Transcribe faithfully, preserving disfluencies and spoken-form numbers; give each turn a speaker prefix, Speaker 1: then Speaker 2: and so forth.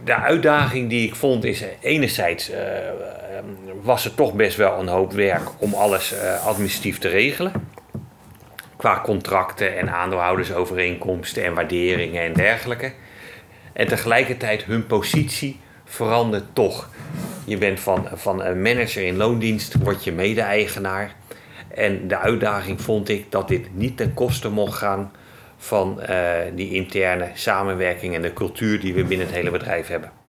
Speaker 1: de uitdaging die ik vond is enerzijds uh, was er toch best wel een hoop werk om alles uh, administratief te regelen. Qua contracten en aandeelhoudersovereenkomsten en waarderingen en dergelijke. En tegelijkertijd hun positie verandert toch. Je bent van, van een manager in loondienst, word je mede-eigenaar. En de uitdaging vond ik dat dit niet ten koste mocht gaan van uh, die interne samenwerking en de cultuur die we binnen het hele bedrijf hebben.